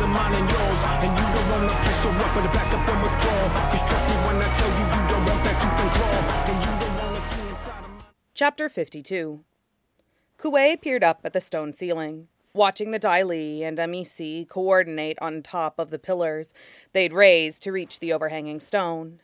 mine and yours. And you don't wanna push your up, but back up and withdraw. Cause trust me when I tell you, you don't want that tooth and claw. And you don't wanna see inside of my... Chapter 52. Kuwei peered up at the stone ceiling, watching the Dai Li and Amici coordinate on top of the pillars they'd raised to reach the overhanging stone.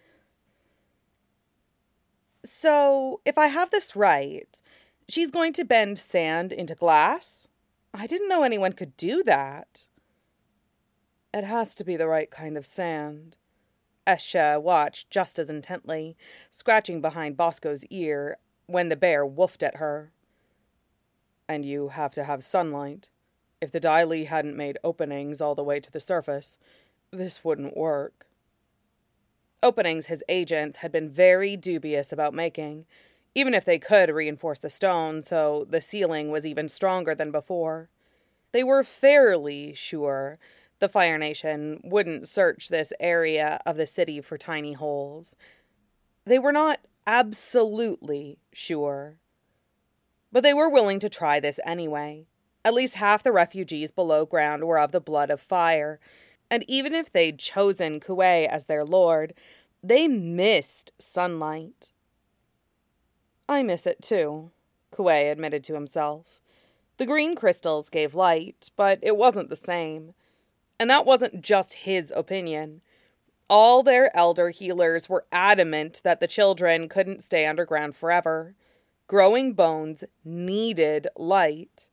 So, if I have this right, she's going to bend sand into glass? I didn't know anyone could do that. It has to be the right kind of sand. Esha watched just as intently, scratching behind Bosco's ear when the bear woofed at her. And you have to have sunlight. If the Dai Li hadn't made openings all the way to the surface, this wouldn't work. Openings his agents had been very dubious about making, even if they could reinforce the stone so the ceiling was even stronger than before. They were fairly sure the Fire Nation wouldn't search this area of the city for tiny holes. They were not absolutely sure. But they were willing to try this anyway. At least half the refugees below ground were of the blood of fire, and even if they'd chosen Kuwei as their lord, they missed sunlight. I miss it too, Kuwei admitted to himself. The green crystals gave light, but it wasn't the same. And that wasn't just his opinion. All their elder healers were adamant that the children couldn't stay underground forever. Growing bones needed light.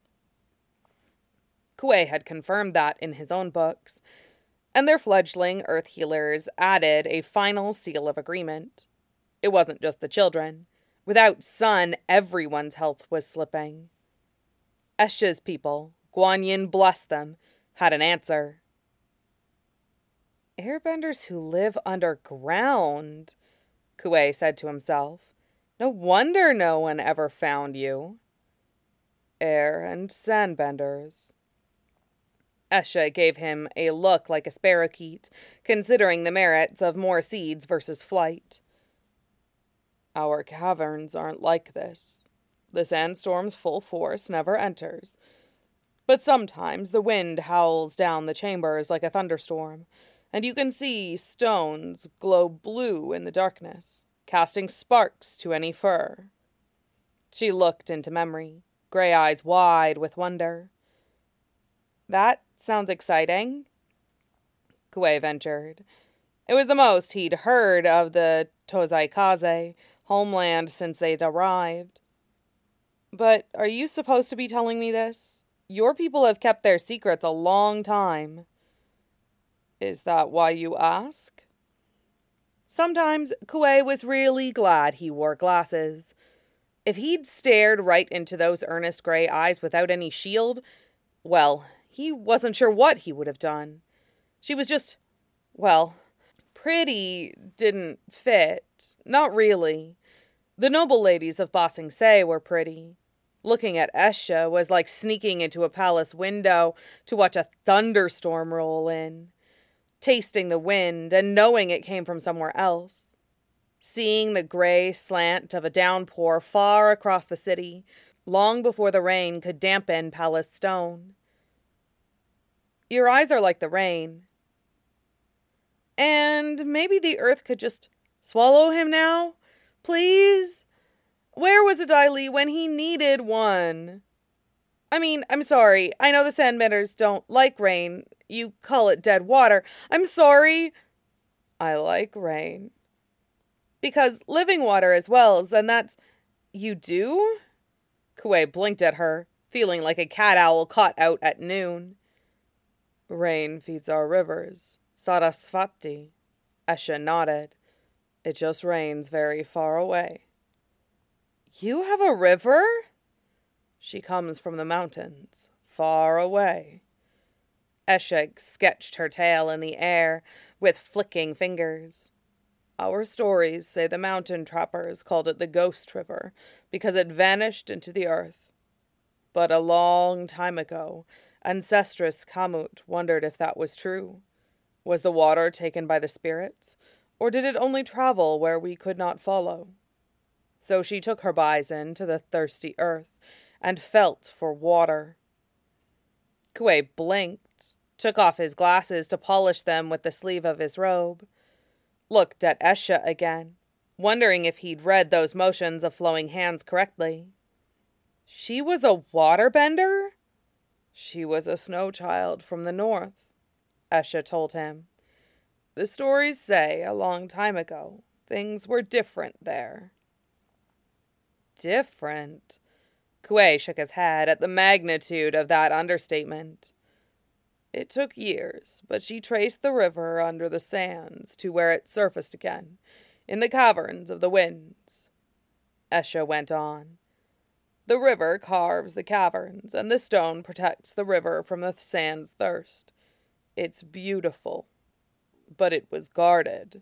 Kuwei had confirmed that in his own books, and their fledgling earth healers added a final seal of agreement. It wasn't just the children. Without sun, everyone's health was slipping. Esha's people, Guan Yin bless them, had an answer. Airbenders who live underground, Kuwei said to himself. No wonder no one ever found you. Air and sandbenders. Esha gave him a look like a sparrowkeet, considering the merits of more seeds versus flight. Our caverns aren't like this. The sandstorm's full force never enters. But sometimes the wind howls down the chambers like a thunderstorm, and you can see stones glow blue in the darkness, casting sparks to any fur. She looked into memory, gray eyes wide with wonder. That sounds exciting, Kuwei ventured. It was the most he'd heard of the Tozaikaze homeland since they'd arrived. But are you supposed to be telling me this? Your people have kept their secrets a long time. Is that why you ask? Sometimes Kuwei was really glad he wore glasses. If he'd stared right into those earnest gray eyes without any shield, well, he wasn't sure what he would have done. She was just, well, pretty didn't fit. Not really. The noble ladies of Ba Sing Se were pretty. Looking at Esha was like sneaking into a palace window to watch a thunderstorm roll in. Tasting the wind and knowing it came from somewhere else. Seeing the gray slant of a downpour far across the city, long before the rain could dampen palace stone. Your eyes are like the rain. And maybe the earth could just swallow him now? Please? Where was a Dai Li when he needed one? I mean, I'm sorry. I know the sandbenders don't like rain. You call it dead water. I'm sorry. I like rain. Because living water is wells, and that's... You do? Kuwei blinked at her, feeling like a cat owl caught out at noon. Rain feeds our rivers. Sarasvati. Esha nodded. It just rains very far away. You have a river? She comes from the mountains, far away. Esha sketched her tail in the air with flicking fingers. Our stories say the mountain trappers called it the Ghost River because it vanished into the earth. But a long time ago, Ancestress Kamut wondered if that was true. Was the water taken by the spirits, or did it only travel where we could not follow? So she took her bison to the thirsty earth and felt for water. Kuwei blinked. took off his glasses to polish them with the sleeve of his robe, looked at Esha again, wondering if he'd read those motions of flowing hands correctly. She was a waterbender? She was a snow child from the north, Esha told him. The stories say a long time ago, things were different there. Different? Kuei shook his head at the magnitude of that understatement. It took years, but she traced the river under the sands to where it surfaced again, in the caverns of the winds. Esha went on. The river carves the caverns, and the stone protects the river from the sand's thirst. It's beautiful, but it was guarded.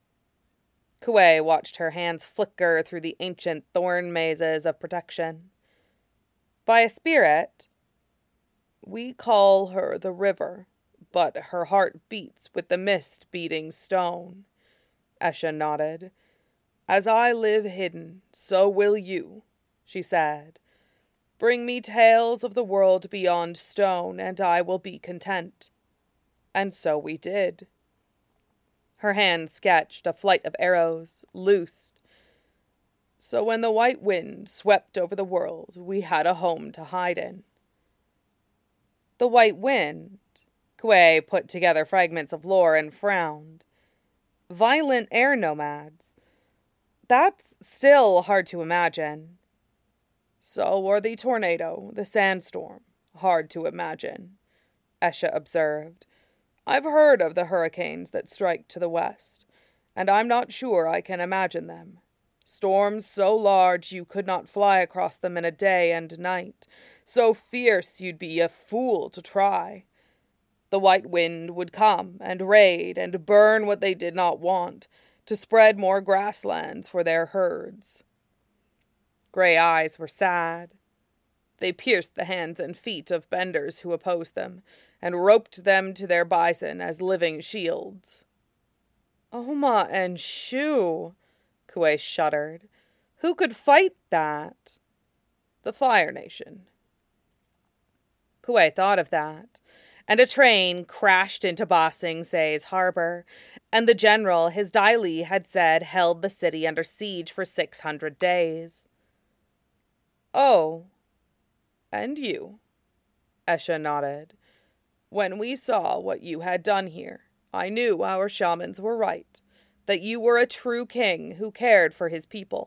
Kuei watched her hands flicker through the ancient thorn mazes of protection. By a spirit, we call her the river, but her heart beats with the mist-beating stone. Esha nodded. As I live hidden, so will you, she said. Bring me tales of the world beyond stone, and I will be content. And so we did. Her hand sketched a flight of arrows, loosed. So when the white wind swept over the world, we had a home to hide in. The white wind? Kuei put together fragments of lore and frowned. Violent air nomads. That's still hard to imagine. So are the tornado, the sandstorm. Hard to imagine, Esha observed. I've heard of the hurricanes that strike to the west, and I'm not sure I can imagine them. Storms so large you could not fly across them in a day and night, so fierce you'd be a fool to try. The white wind would come and raid and burn what they did not want, to spread more grasslands for their herds. Gray eyes were sad. They pierced the hands and feet of benders who opposed them, and roped them to their bison as living shields. Oma and Shu, Kuei shuddered. Who could fight that? The Fire Nation. Kuei thought of that, and a train crashed into Ba Sing Se's harbor, and the general his Dai Li had said held the city under siege for 600 days. Oh, and you, Esha nodded. When we saw what you had done here, I knew our shamans were right, that you were a true king who cared for his people.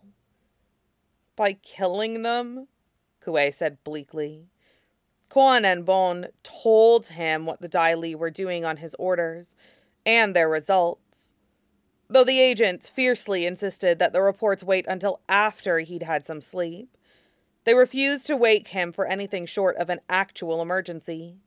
By killing them? Kuei said bleakly. Quan and Bon told him what the Dai Li were doing on his orders, and their results, though the agents fiercely insisted that the reports wait until after he'd had some sleep. They refused to wake him for anything short of an actual emergency.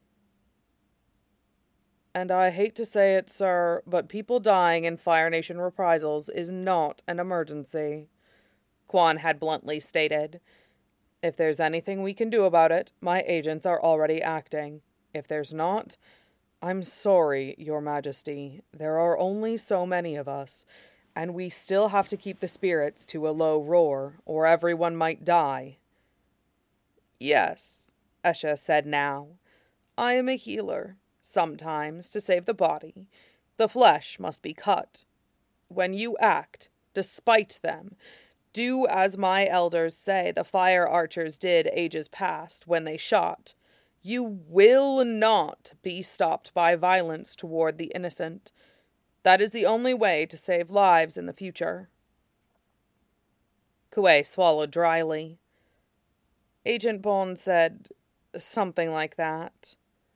And I hate to say it, sir, but people dying in Fire Nation reprisals is not an emergency, Quan had bluntly stated. If there's anything we can do about it, my agents are already acting. If there's not, I'm sorry, Your Majesty. There are only so many of us, and we still have to keep the spirits to a low roar, or everyone might die. Yes, Esha said now. I am a healer. Sometimes, to save the body, the flesh must be cut. When you act, despite them, do as my elders say the fire archers did ages past when they shot. You will not be stopped by violence toward the innocent. That is the only way to save lives in the future. Kuei swallowed dryly. Agent Bon said something like that.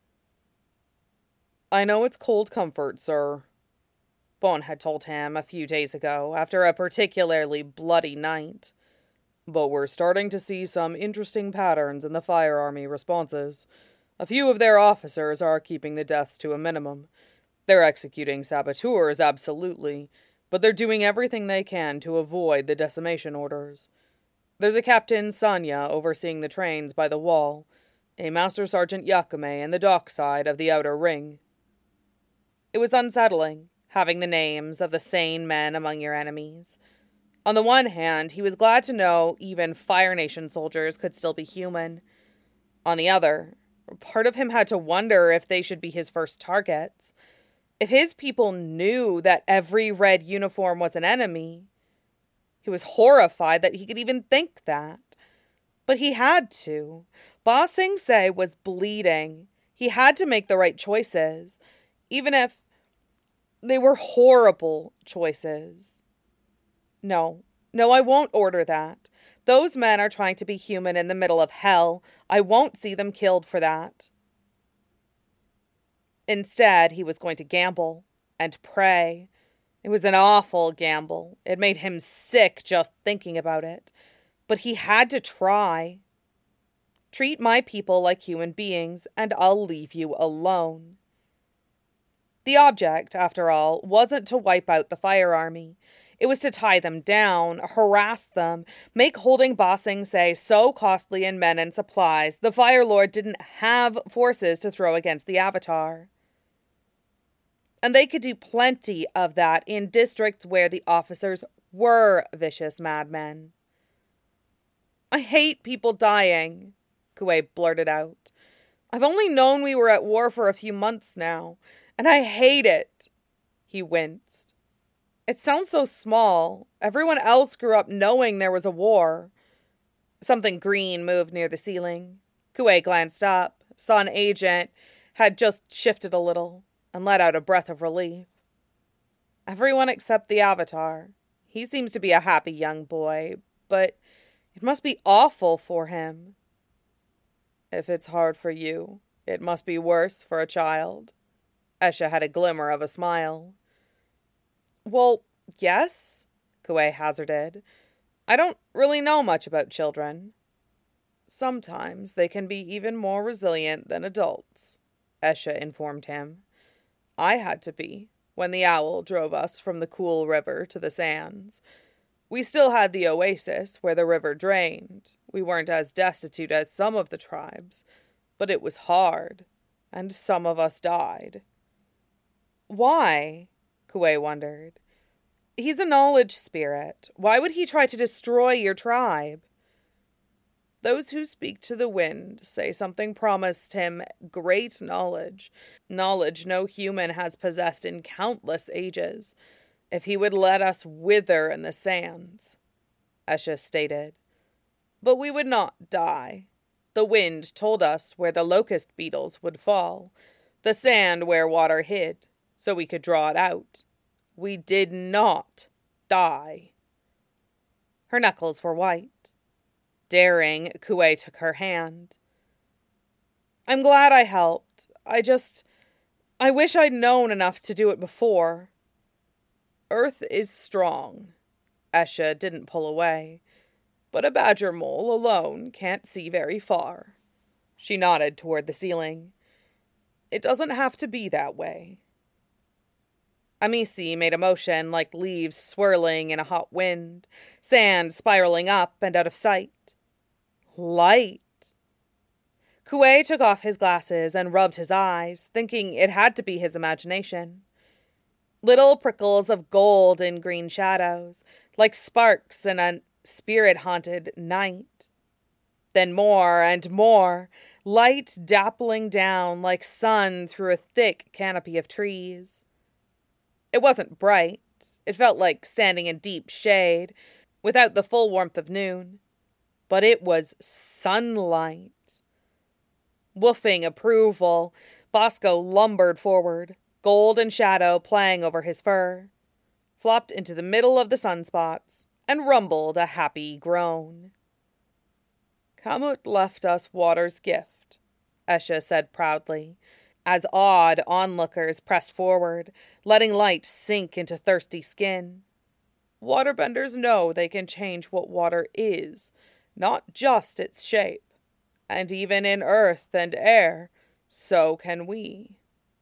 I know it's cold comfort, sir, Bon had told him a few days ago after a particularly bloody night. But we're starting to see some interesting patterns in the Fire Army responses. A few of their officers are keeping the deaths to a minimum. They're executing saboteurs, absolutely, but they're doing everything they can to avoid the decimation orders. There's a Captain Sanya overseeing the trains by the wall, a Master Sergeant Yakume in the dockside of the outer ring. It was unsettling, having the names of the sane men among your enemies. On the one hand, he was glad to know even Fire Nation soldiers could still be human. On the other, Part of him had to wonder if they should be his first targets. If his people knew that every red uniform was an enemy, he was horrified that he could even think that. But he had to. Ba Sing Se was bleeding. He had to make the right choices, even if they were horrible choices. No, I won't order that. Those men are trying to be human in the middle of hell. I won't see them killed for that. Instead, he was going to gamble and pray. It was an awful gamble. It made him sick just thinking about it. But he had to try. Treat my people like human beings, and I'll leave you alone. The object, after all, wasn't to wipe out the fire army. It was to tie them down, harass them, make holding Ba Sing Se so costly in men and supplies the Fire Lord didn't have forces to throw against the Avatar. And they could do plenty of that in districts where the officers were vicious madmen. I hate people dying, Kuwei blurted out. I've only known we were at war for a few months now, and I hate it. He winced. It sounds so small. Everyone else grew up knowing there was a war. Something green moved near the ceiling. Kuwei glanced up, saw an agent had just shifted a little, and let out a breath of relief. Everyone except the Avatar. He seems to be a happy young boy, but it must be awful for him. If it's hard for you, it must be worse for a child. Esha had a glimmer of a smile. Well, yes, Kuwei hazarded. I don't really know much about children. Sometimes they can be even more resilient than adults, Esha informed him. I had to be, when the owl drove us from the cool river to the sands. We still had the oasis where the river drained. We weren't as destitute as some of the tribes, but it was hard, and some of us died. Why? Kuwei wondered. He's a knowledge spirit. Why would he try to destroy your tribe? Those who speak to the wind say something promised him great knowledge no human has possessed in countless ages, if he would let us wither in the sands, Esha stated. But we would not die. The wind told us where the locust beetles would fall, the sand where water hid, so we could draw it out. We did not die. Her knuckles were white. Daring, Kuwei took her hand. I'm glad I helped. I wish I'd known enough to do it before. Earth is strong. Esha didn't pull away. But a badger mole alone can't see very far. She nodded toward the ceiling. It doesn't have to be that way. Amisi made a motion like leaves swirling in a hot wind, sand spiraling up and out of sight. Light. Kuwei took off his glasses and rubbed his eyes, thinking it had to be his imagination. Little prickles of gold in green shadows, like sparks in a spirit-haunted night. Then more and more, light dappling down like sun through a thick canopy of trees. It wasn't bright. It felt like standing in deep shade, without the full warmth of noon. But it was sunlight. Woofing approval, Bosco lumbered forward, gold and shadow playing over his fur, flopped into the middle of the sunspots, and rumbled a happy groan. Kamut left us water's gift, Esha said proudly, as awed onlookers pressed forward, letting light sink into thirsty skin. Waterbenders know they can change what water is, not just its shape. And even in earth and air, so can we.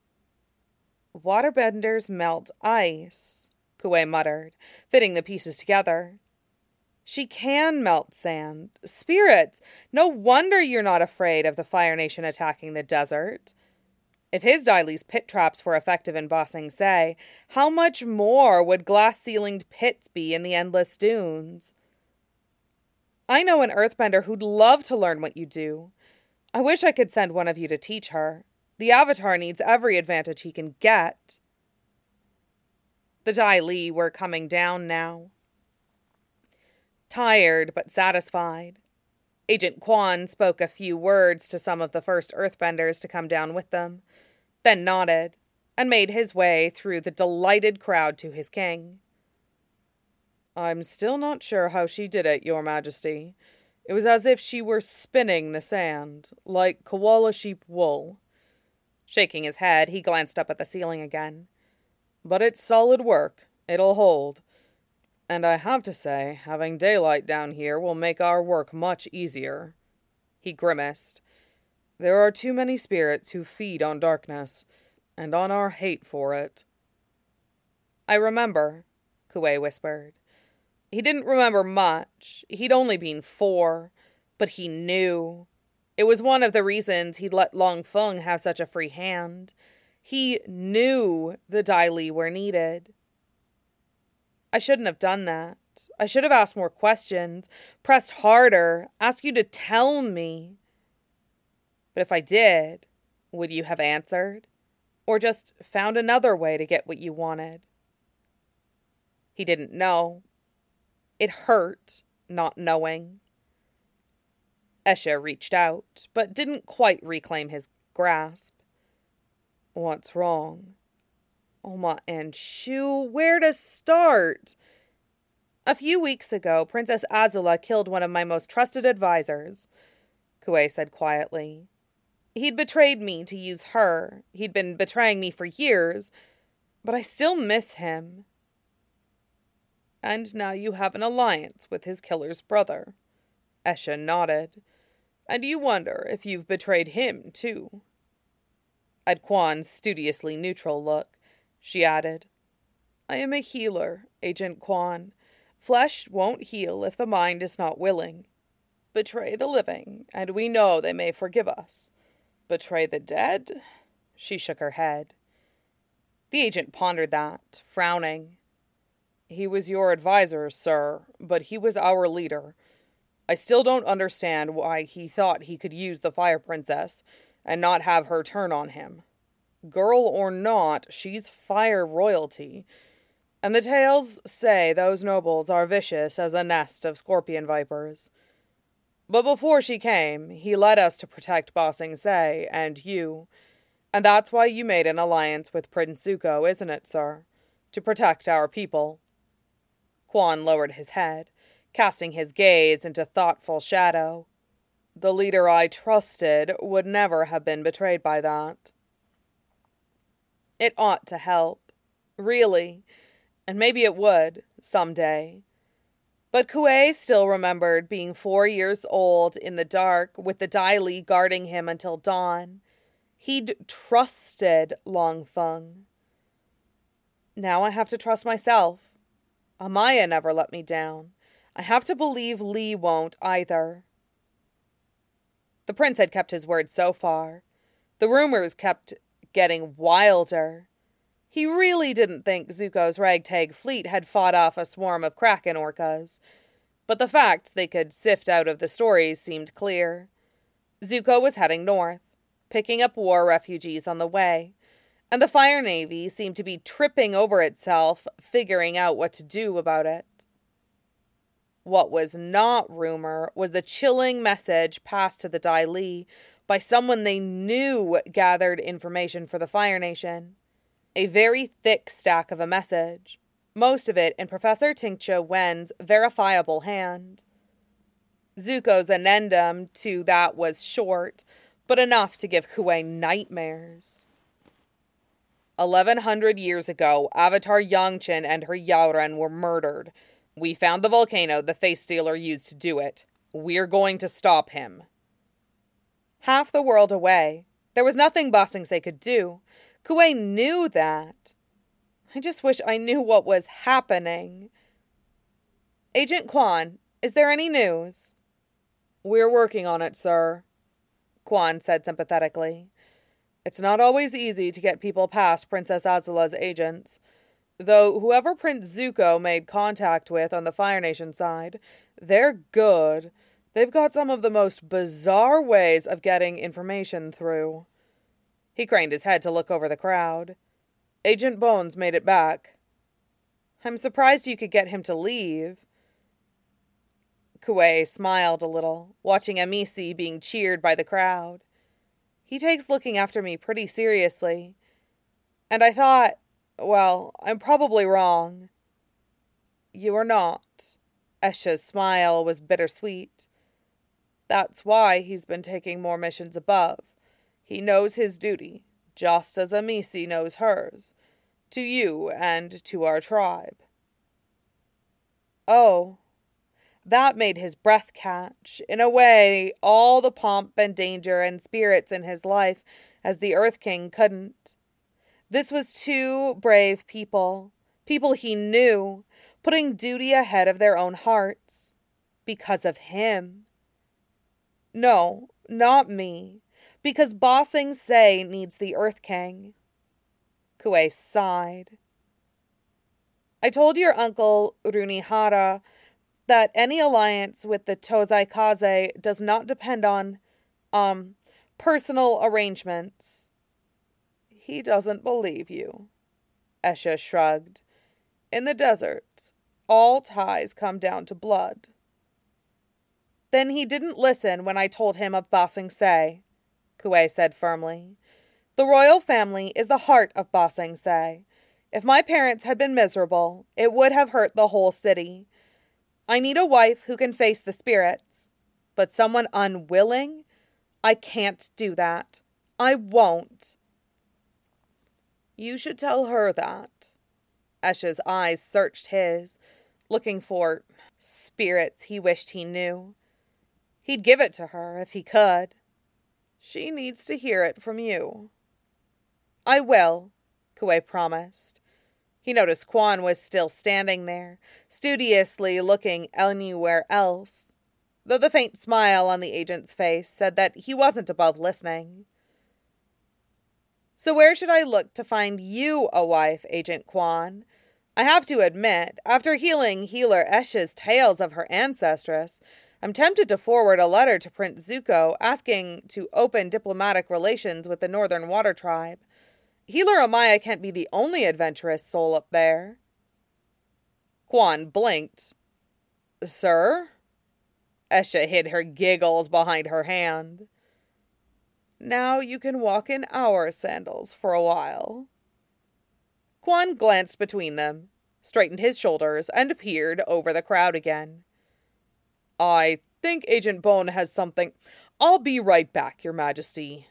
Waterbenders melt ice, Kuwei muttered, fitting the pieces together. She can melt sand. Spirits, no wonder you're not afraid of the Fire Nation attacking the desert. If his Daily's pit traps were effective in Ba Sing Se, how much more would glass-ceilinged pits be in the endless dunes? I know an earthbender who'd love to learn what you do. I wish I could send one of you to teach her. The Avatar needs every advantage he can get. The Dai Li were coming down now. Tired but satisfied, Agent Quan spoke a few words to some of the first Earthbenders to come down with them, then nodded and made his way through the delighted crowd to his king. I'm still not sure how she did it, Your Majesty. It was as if she were spinning the sand, like koala sheep wool. Shaking his head, he glanced up at the ceiling again. But it's solid work. It'll hold. And I have to say, having daylight down here will make our work much easier. He grimaced. There are too many spirits who feed on darkness, and on our hate for it. I remember, Kuei whispered. He didn't remember much. He'd only been 4, but he knew. It was one of the reasons he'd let Long Feng have such a free hand. He knew the Dai Li were needed. I shouldn't have done that. I should have asked more questions, pressed harder, asked you to tell me. But if I did, would you have answered? Or just found another way to get what you wanted? He didn't know. It hurt, not knowing. Esche reached out, but didn't quite reclaim his grasp. What's wrong? Oma and Shu, where to start? A few weeks ago, Princess Azula killed one of my most trusted advisors, Kuei said quietly. He'd betrayed me to use her. He'd been betraying me for years, but I still miss him. And now you have an alliance with his killer's brother. Esche nodded. And you wonder if you've betrayed him, too. At Quan's studiously neutral look, she added, I am a healer, Agent Quan. Flesh won't heal if the mind is not willing. Betray the living, and we know they may forgive us. Betray the dead? She shook her head. The agent pondered that, frowning. He was your advisor, sir, but he was our leader. I still don't understand why he thought he could use the Fire Princess and not have her turn on him. Girl or not, she's fire royalty. And the tales say those nobles are vicious as a nest of scorpion vipers. But before she came, he led us to protect Ba Sing Se and you. And that's why you made an alliance with Prince Zuko, isn't it, sir? To protect our people. Quan lowered his head, casting his gaze into thoughtful shadow. The leader I trusted would never have been betrayed by that. It ought to help. Really. And maybe it would, someday. But Kuei still remembered being 4 years old in the dark with the Dai Li guarding him until dawn. He'd trusted Long Feng. Now I have to trust myself. Amaya never let me down. I have to believe Li won't either. The prince had kept his word so far. The rumors kept getting wilder. He really didn't think Zuko's ragtag fleet had fought off a swarm of Kraken orcas. But the facts they could sift out of the stories seemed clear. Zuko was heading north, picking up war refugees on the way, and the Fire Navy seemed to be tripping over itself, figuring out what to do about it. What was not rumor was the chilling message passed to the Dai Li by someone they knew gathered information for the Fire Nation. A very thick stack of a message, most of it in Professor Tincture Wen's verifiable hand. Zuko's addendum to that was short, but enough to give Kuei nightmares. 1100 years ago, Avatar Yangchen and her Yaoren were murdered. We found the volcano the Face Stealer used to do it. We're going to stop him. Half the world away, there was nothing Ba Sing Se could do. Kuei knew that. I just wish I knew what was happening. Agent Quan, is there any news? We're working on it, sir, Quan said sympathetically. It's not always easy to get people past Princess Azula's agents. Though whoever Prince Zuko made contact with on the Fire Nation side, they're good. They've got some of the most bizarre ways of getting information through. He craned his head to look over the crowd. Agent Bones made it back. I'm surprised you could get him to leave. Kuei smiled a little, watching Amici being cheered by the crowd. He takes looking after me pretty seriously. And I thought, well, I'm probably wrong. You are not. Escha's smile was bittersweet. That's why he's been taking more missions above. He knows his duty, just as Amici knows hers, to you and to our tribe. Oh, that made his breath catch. In a way, all the pomp and danger and spirits in his life as the Earth King couldn't. This was two brave people he knew, putting duty ahead of their own hearts. Because of him. No, not me. Because Ba Sing Se needs the Earth King. Kuei sighed. I told your uncle, Runihara, that any alliance with the Tozai Kaze does not depend on, personal arrangements. He doesn't believe you. Escha shrugged. In the deserts, all ties come down to blood. Then he didn't listen when I told him of Ba Sing Se, Kuei said firmly. The royal family is the heart of Ba Sing Se. If my parents had been miserable, it would have hurt the whole city. I need a wife who can face the spirits. But someone unwilling? I can't do that. I won't. You should tell her that. Escha's eyes searched his, looking for spirits he wished he knew. He'd give it to her if he could. She needs to hear it from you. I will, Kuei promised. He noticed Quan was still standing there, studiously looking anywhere else, though the faint smile on the agent's face said that he wasn't above listening. So where should I look to find you a wife, Agent Quan? I have to admit, after hearing Healer Escha's tales of her ancestress, I'm tempted to forward a letter to Prince Zuko asking to open diplomatic relations with the Northern Water Tribe. Healer Amaya can't be the only adventurous soul up there. Quan blinked. Sir? Escha hid her giggles behind her hand. Now you can walk in our sandals for a while. Quan glanced between them, straightened his shoulders, and peered over the crowd again. I think Agent Bone has something. I'll be right back, Your Majesty.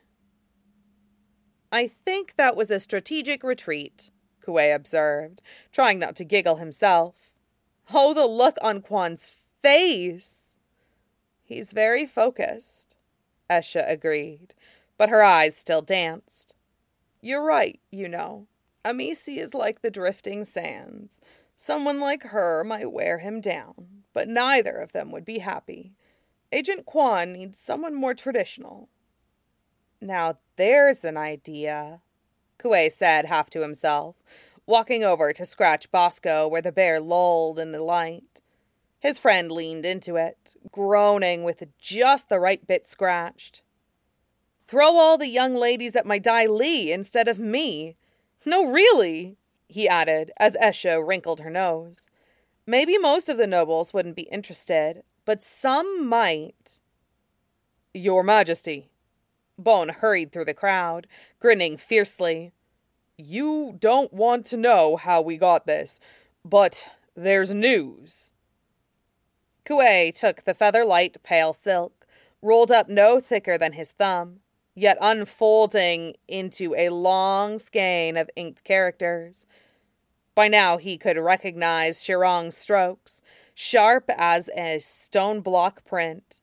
I think that was a strategic retreat, Kuei observed, trying not to giggle himself. Oh, the look on Quan's face! He's very focused, Escha agreed, but her eyes still danced. You're right, you know. Amici is like the drifting sands. Someone like her might wear him down, but neither of them would be happy. Agent Quan needs someone more traditional. Now there's an idea, Kuei said half to himself, walking over to scratch Bosco where the bear lolled in the light. His friend leaned into it, groaning with just the right bit scratched. Throw all the young ladies at my Dai Li instead of me. No, really, he added as Escha wrinkled her nose. Maybe most of the nobles wouldn't be interested, but some might. Your Majesty. Bone hurried through the crowd, grinning fiercely. You don't want to know how we got this, but there's news. Kuei took the feather-light pale silk, rolled up no thicker than his thumb, yet unfolding into a long skein of inked characters. By now he could recognize Shirong's strokes, sharp as a stone block print.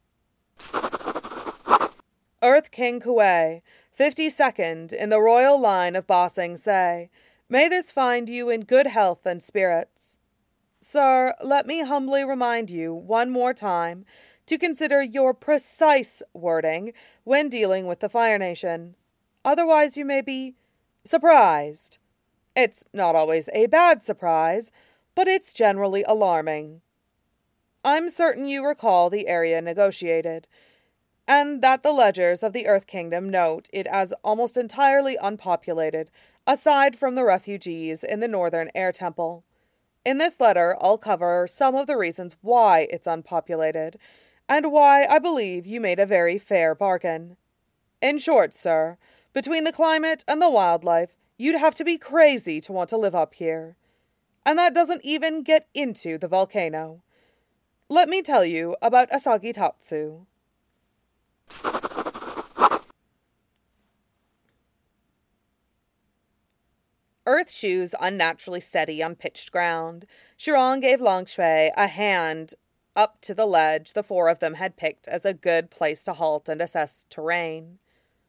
Earth King Kuei, 52nd in the royal line of Ba Sing Se, may this find you in good health and spirits. Sir, let me humbly remind you one more time to consider your precise wording when dealing with the Fire Nation. Otherwise you may be surprised. It's not always a bad surprise, but it's generally alarming. I'm certain you recall the area negotiated, and that the ledgers of the Earth Kingdom note it as almost entirely unpopulated, aside from the refugees in the Northern Air Temple. In this letter, I'll cover some of the reasons why it's unpopulated, and why I believe you made a very fair bargain. In short, sir, between the climate and the wildlife, you'd have to be crazy to want to live up here. And that doesn't even get into the volcano. Let me tell you about Asagitatsu. Earth shoes unnaturally steady on pitched ground, Chiron gave Lang Shui a hand up to the ledge the four of them had picked as a good place to halt and assess terrain.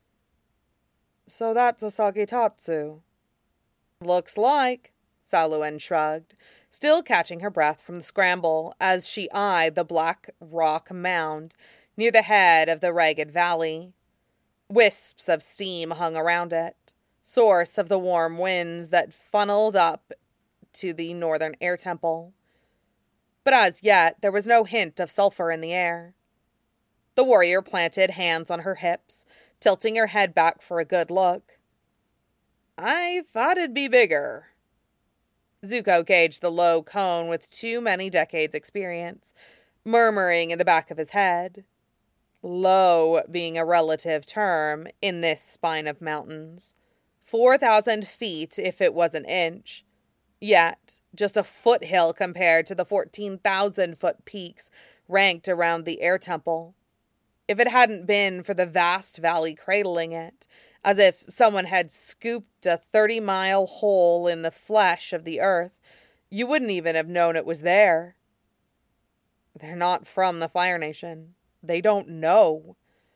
So that's Asagitatsu. Looks like, Saluin shrugged, still catching her breath from the scramble as she eyed the black rock mound near the head of the ragged valley. Wisps of steam hung around it, source of the warm winds that funneled up to the Northern Air Temple. But as yet, there was no hint of sulfur in the air. The warrior planted hands on her hips, tilting her head back for a good look. I thought it'd be bigger. Zuko gauged the low cone with too many decades' experience, murmuring in the back of his head. Low being a relative term in this spine of mountains. 4,000 feet if it was an inch. Yet, just a foothill compared to the 14,000-foot peaks ranked around the air temple. If it hadn't been for the vast valley cradling it, as if someone had scooped a 30-mile hole in the flesh of the earth, you wouldn't even have known it was there. They're not from the Fire Nation. They don't know.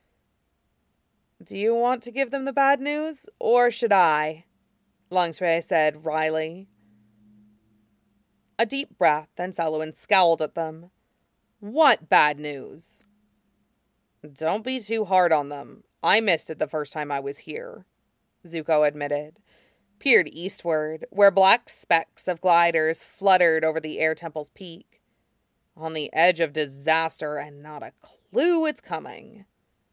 Do you want to give them the bad news, or should I? Lang Shui said wryly. A deep breath, and Saluin scowled at them. What bad news? Don't be too hard on them. I missed it the first time I was here, Zuko admitted, peered eastward, where black specks of gliders fluttered over the air temple's peak. On the edge of disaster, and not a clue it's coming.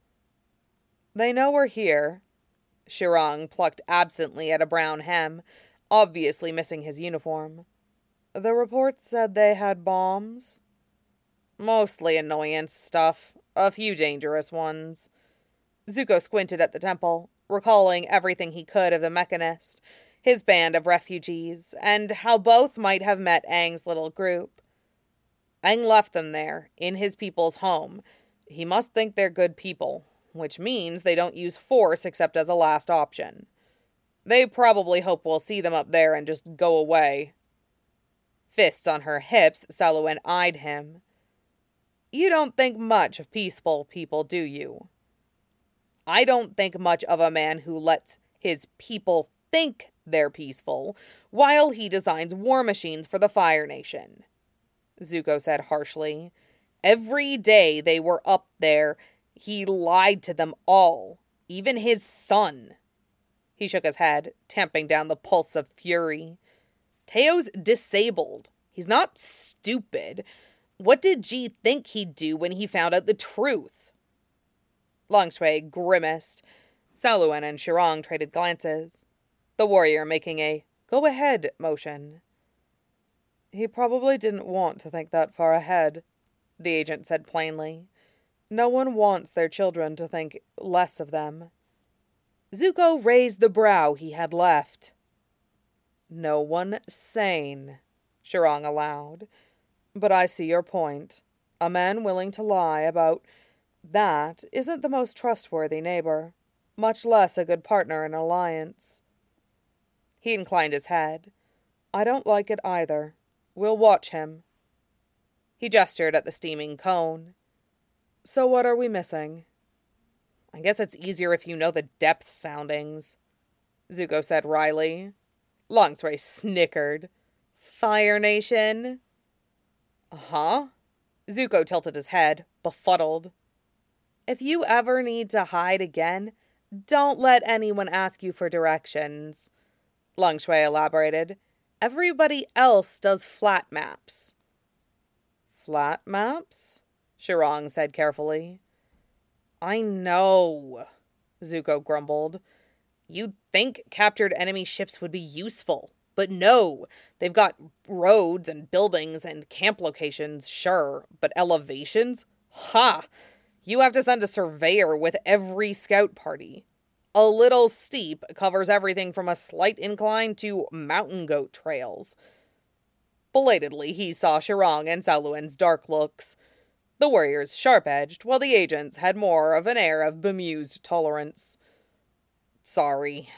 They know we're here. Chiron plucked absently at a brown hem, obviously missing his uniform. The reports said they had bombs. Mostly annoyance stuff, a few dangerous ones. Zuko squinted at the temple, recalling everything he could of the Mechanist, his band of refugees, and how both might have met Aang's little group. Aang left them there, in his people's home. He must think they're good people, which means they don't use force except as a last option. They probably hope we'll see them up there and just go away. Fists on her hips, Saluin eyed him. You don't think much of peaceful people, do you? I don't think much of a man who lets his people think they're peaceful while he designs war machines for the Fire Nation, Zuko said harshly. Every day they were up there, he lied to them all, even his son. He shook his head, tamping down the pulse of fury. Teo's disabled. He's not stupid. What did Ji think he'd do when he found out the truth? Lang Shui grimaced. Saluin and Chiron traded glances, the warrior making a go-ahead motion. He probably didn't want to think that far ahead, the agent said plainly. No one wants their children to think less of them. Zuko raised the brow he had left. No one sane, Chiron allowed. But I see your point. A man willing to lie about that isn't the most trustworthy neighbor, much less a good partner in an alliance. He inclined his head. I don't like it either. We'll watch him. He gestured at the steaming cone. So what are we missing? I guess it's easier if you know the depth soundings, Zuko said wryly. Lang Shui snickered. Fire Nation? Uh-huh. Zuko tilted his head, befuddled. If you ever need to hide again, don't let anyone ask you for directions, Lang Shui elaborated. Everybody else does flat maps. flat maps, Shirong said carefully. I know, Zuko grumbled. You'd think captured enemy ships would be useful, but no. They've got roads and buildings and camp locations, sure, but elevations? Ha! You have to send a surveyor with every scout party. A little steep covers everything from a slight incline to mountain goat trails. Belatedly, he saw Shirong and Saluan's dark looks. The warriors sharp-edged, while the agents had more of an air of bemused tolerance. Sorry.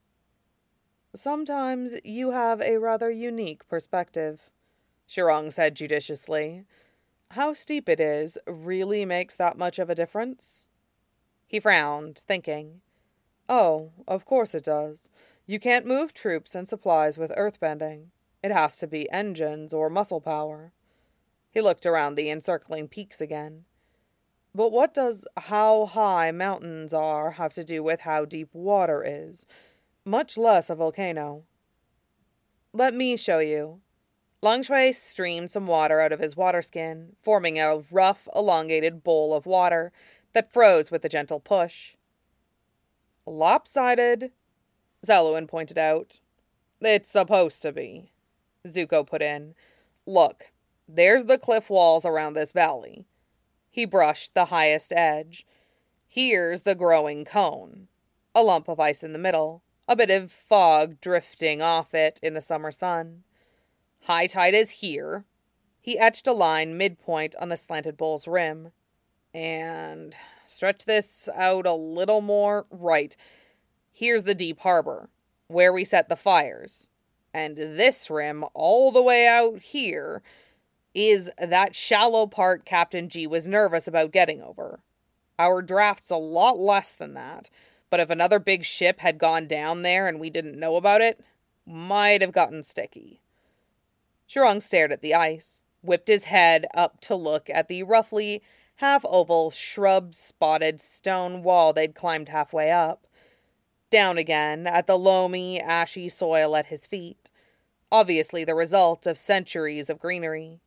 Sometimes you have a rather unique perspective, Shirong said judiciously. How steep it is really makes that much of a difference? He frowned, thinking. Oh, of course it does. You can't move troops and supplies with earthbending. It has to be engines or muscle power. He looked around the encircling peaks again. But what does how high mountains are have to do with how deep water is? Much less a volcano. Let me show you. Long Shui streamed some water out of his water skin, forming a rough, elongated bowl of water that froze with a gentle push. Lopsided, Saluan pointed out. It's supposed to be, Zuko put in. Look, there's the cliff walls around this valley. He brushed the highest edge. Here's the growing cone. A lump of ice in the middle, a bit of fog drifting off it in the summer sun. High tide is here. He etched a line midpoint on the slanted bowl's rim. And stretch this out a little more. Right. Here's the deep harbor, where we set the fires. And this rim, all the way out here, is that shallow part Captain G was nervous about getting over. Our draft's a lot less than that, but if another big ship had gone down there and we didn't know about it, might have gotten sticky. Shirong stared at the ice, whipped his head up to look at the roughly half-oval, shrub-spotted stone wall they'd climbed halfway up, down again at the loamy, ashy soil at his feet, obviously the result of centuries of greenery.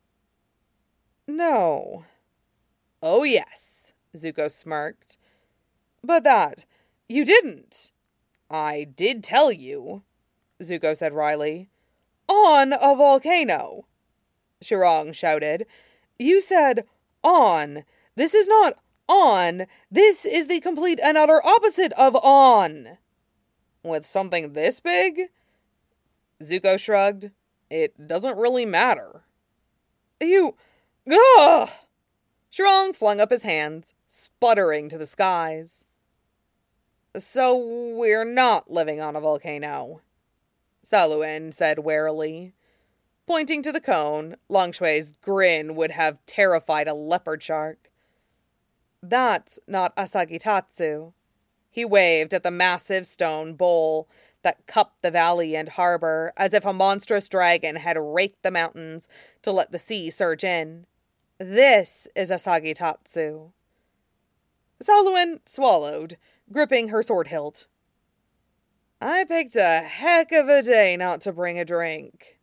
No. Oh, yes, Zuko smirked. But that, you didn't. I did tell you, Zuko said wryly. On a volcano, Shirong shouted. You said on. This is not on. This is the complete and utter opposite of on. With something this big? Zuko shrugged. It doesn't really matter. You... Ugh! Shirong flung up his hands, sputtering to the skies. So we're not living on a volcano, Saluan said warily. Pointing to the cone, Long Shui's grin would have terrified a leopard shark. That's not Asagitatsu. He waved at the massive stone bowl that cupped the valley and harbor as if a monstrous dragon had raked the mountains to let the sea surge in. This is Asagitatsu. Saluan swallowed, gripping her sword hilt. I picked a heck of a day not to bring a drink.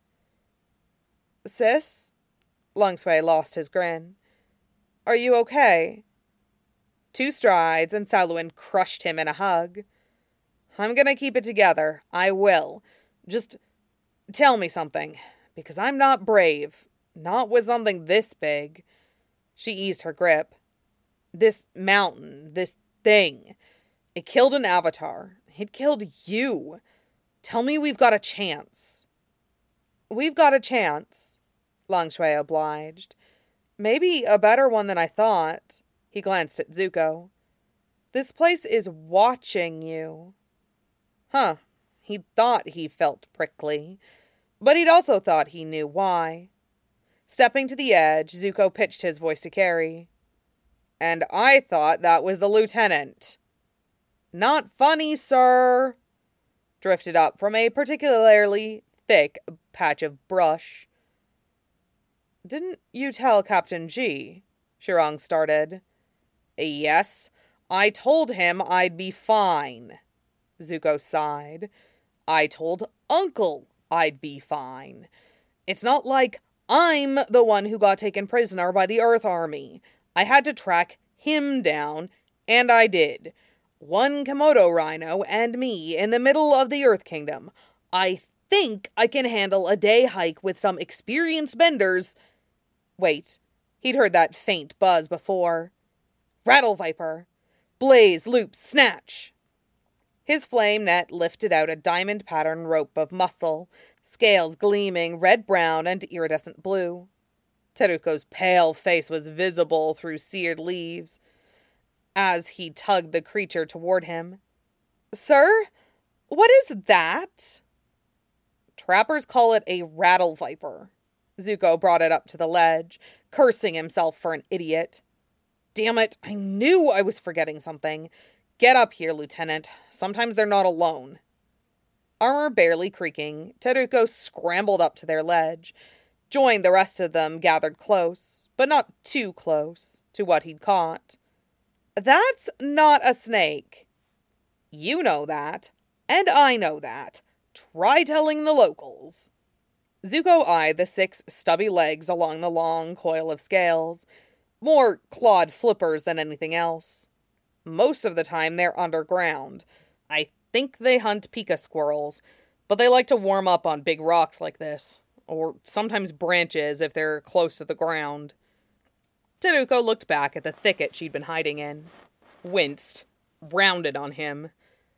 Sis? Long Shui lost his grin. Are you okay? 2 strides and Saluan crushed him in a hug. I'm gonna keep it together. I will. Just tell me something, because I'm not brave. Not with something this big. She eased her grip. This mountain, this thing. It killed an avatar. It killed you. Tell me we've got a chance. We've got a chance, Long Shui obliged. Maybe a better one than I thought. He glanced at Zuko. This place is watching you. Huh. He thought he felt prickly, but he'd also thought he knew why. Stepping to the edge, Zuko pitched his voice to Carrie. And I thought that was the lieutenant. Not funny, sir, drifted up from a particularly thick patch of brush. Didn't you tell Captain G? Shirong started. Yes, I told him I'd be fine, Zuko sighed. I told Uncle I'd be fine. It's not like I'm the one who got taken prisoner by the Earth Army. I had to track him down, and I did. One Komodo rhino and me in the middle of the Earth Kingdom. I think I can handle a day hike with some experienced benders. Wait, he'd heard that faint buzz before. Rattle Viper. Blaze, loop, snatch. His flame net lifted out a diamond-patterned rope of muscle, scales gleaming red-brown and iridescent blue. Teruko's pale face was visible through seared leaves as he tugged the creature toward him. Sir, what is that? Trappers call it a rattle viper. Zuko brought it up to the ledge, cursing himself for an idiot. Damn it, I knew I was forgetting something. Get up here, Lieutenant. Sometimes they're not alone. Armor barely creaking, Teruko scrambled up to their ledge, joined the rest of them gathered close, but not too close, to what he'd caught. That's not a snake. You know that, and I know that. Try telling the locals. Zuko eyed the 6 stubby legs along the long coil of scales, more clawed flippers than anything else. Most of the time they're underground. I think they hunt pika squirrels, but they like to warm up on big rocks like this, or sometimes branches if they're close to the ground. Teruko looked back at the thicket she'd been hiding in, winced, rounded on him.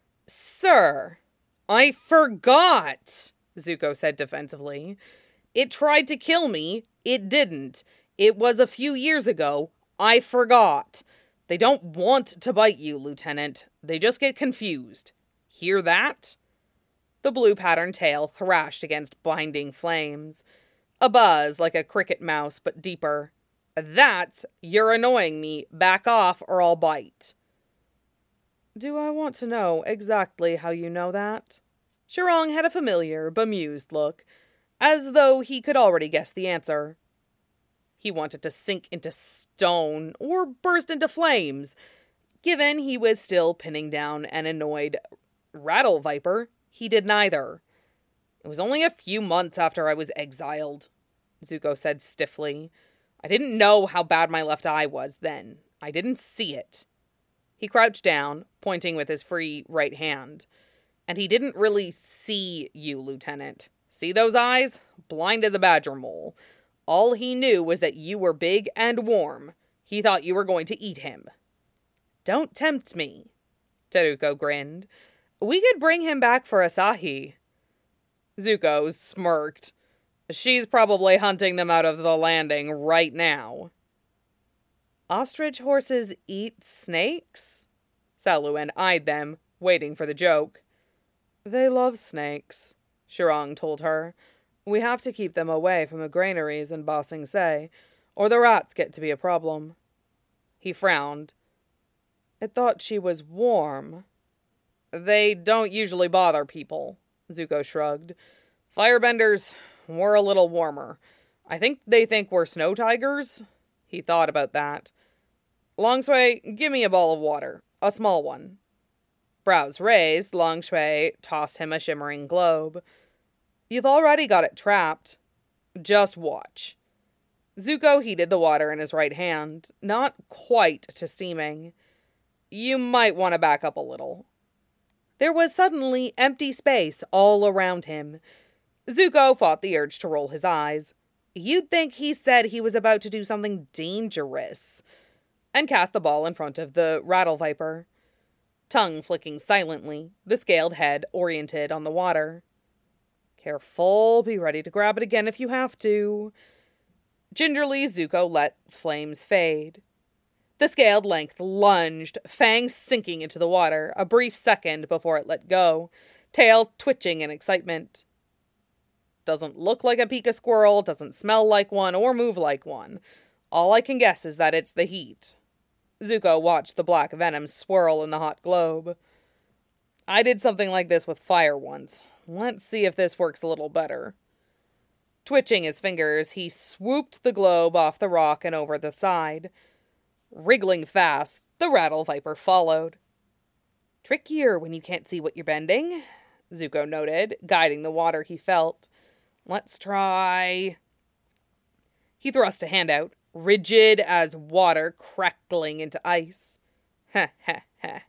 Sir, I forgot, Zuko said defensively. It tried to kill me. It didn't. It was a few years ago. I forgot. They don't want to bite you, Lieutenant. They just get confused. Hear that? The blue-patterned tail thrashed against blinding flames. A buzz like a cricket mouse, but deeper. That's, you're annoying me. Back off or I'll bite. Do I want to know exactly how you know that? Shirong had a familiar, bemused look, as though he could already guess the answer. He wanted to sink into stone or burst into flames. Given he was still pinning down an annoyed rattle viper, he did neither. It was only a few months after I was exiled, Zuko said stiffly. I didn't know how bad my left eye was then. I didn't see it. He crouched down, pointing with his free right hand. And he didn't really see you, Lieutenant. See those eyes? Blind as a badger mole. All he knew was that you were big and warm. He thought you were going to eat him. Don't tempt me, Teruko grinned. We could bring him back for Asahi. Zuko smirked. She's probably hunting them out of the landing right now. Ostrich horses eat snakes? Saluin eyed them, waiting for the joke. They love snakes, Shirong told her. We have to keep them away from the granaries in Ba Sing Se, or the rats get to be a problem. He frowned. It thought she was warm. They don't usually bother people, Zuko shrugged. Firebenders, we're a little warmer. I think they think we're snow tigers. He thought about that. Long Shui, give me a ball of water. A small one. Brows raised, Long Shui tossed him a shimmering globe. You've already got it trapped. Just watch. Zuko heated the water in his right hand, not quite to steaming. You might want to back up a little. There was suddenly empty space all around him. Zuko fought the urge to roll his eyes. You'd think he said he was about to do something dangerous. And cast the ball in front of the rattle viper. Tongue flicking silently, the scaled head oriented on the water. Careful, be ready to grab it again if you have to. Gingerly, Zuko let flames fade. The scaled length lunged, fangs sinking into the water, a brief second before it let go, tail twitching in excitement. Doesn't look like a pika squirrel, doesn't smell like one, or move like one. All I can guess is that it's the heat. Zuko watched the black venom swirl in the hot globe. I did something like this with fire once. Let's see if this works a little better. Twitching his fingers, he swooped the globe off the rock and over the side. Wriggling fast, the rattle viper followed. Trickier when you can't see what you're bending, Zuko noted, guiding the water he felt. Let's try... He thrust a hand out, rigid as water crackling into ice. Ha ha ha.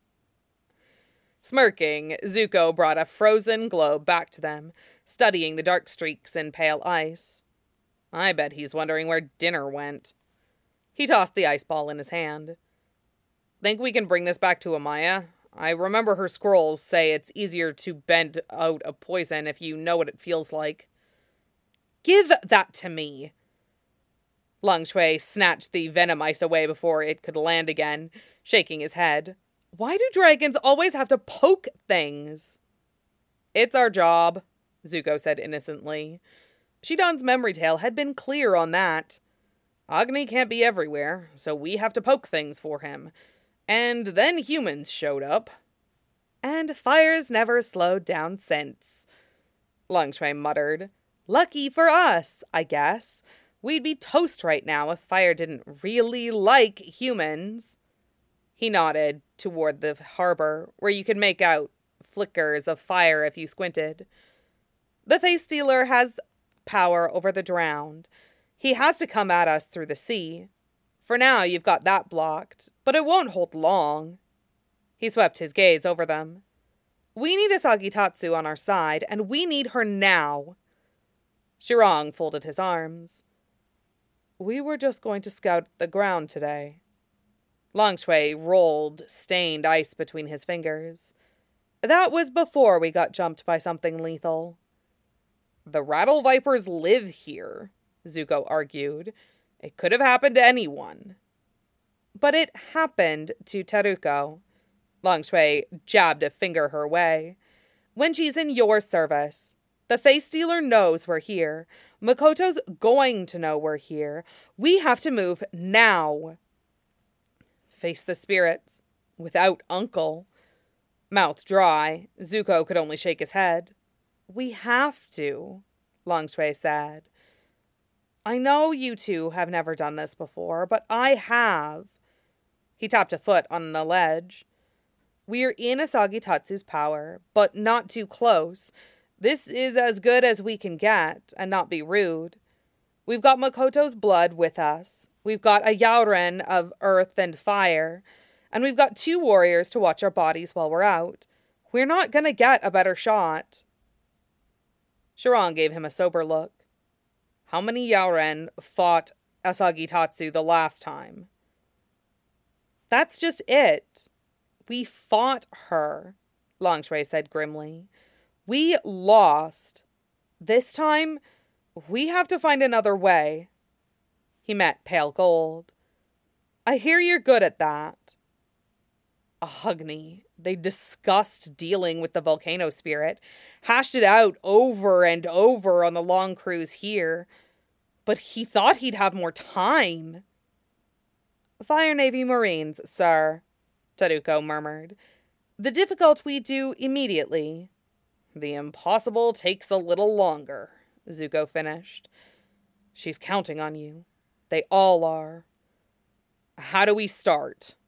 Smirking, Zuko brought a frozen globe back to them, studying the dark streaks in pale ice. I bet he's wondering where dinner went. He tossed the ice ball in his hand. Think we can bring this back to Amaya? I remember her scrolls say it's easier to bend out a poison if you know what it feels like. Give that to me. Long Shui snatched the venom ice away before it could land again, shaking his head. Why do dragons always have to poke things? It's our job, Zuko said innocently. Shidan's memory tale had been clear on that. Agni can't be everywhere, so we have to poke things for him. And then humans showed up. And fire's never slowed down since, Long Shui muttered. Lucky for us, I guess. We'd be toast right now if fire didn't really like humans. He nodded toward the harbor, where you could make out flickers of fire if you squinted. The Face Stealer has power over the drowned. He has to come at us through the sea. For now, you've got that blocked, but it won't hold long. He swept his gaze over them. We need Asagi Tatsu on our side, and we need her now. Shirong folded his arms. We were just going to scout the ground today. Long Shui rolled stained ice between his fingers. That was before we got jumped by something lethal. The Rattle Vipers live here, Zuko argued. It could have happened to anyone. But it happened to Teruko. Long Shui jabbed a finger her way. When she's in your service, the Face Stealer knows we're here. Makoto's going to know we're here. We have to move now. Face the spirits. Without Uncle. Mouth dry, Zuko could only shake his head. We have to, Long Shui said. I know you two have never done this before, but I have. He tapped a foot on the ledge. We're in Asagi Tatsu's power, but not too close. This is as good as we can get, and not be rude. We've got Makoto's blood with us. We've got a Yaoren of earth and fire. And we've got 2 warriors to watch our bodies while we're out. We're not going to get a better shot. Shirong gave him a sober look. How many Yaoren fought Asagi Tatsu the last time? That's just it. We fought her, Long Shui said grimly. We lost. This time, we have to find another way. He met Pale Gold. I hear you're good at that. Agni, they discussed dealing with the volcano spirit, hashed it out over and over on the long cruise here, but he thought he'd have more time. Fire Navy Marines, sir, Teruko murmured. The difficult we do immediately. The impossible takes a little longer, Zuko finished. She's counting on you. They all are. How do we start?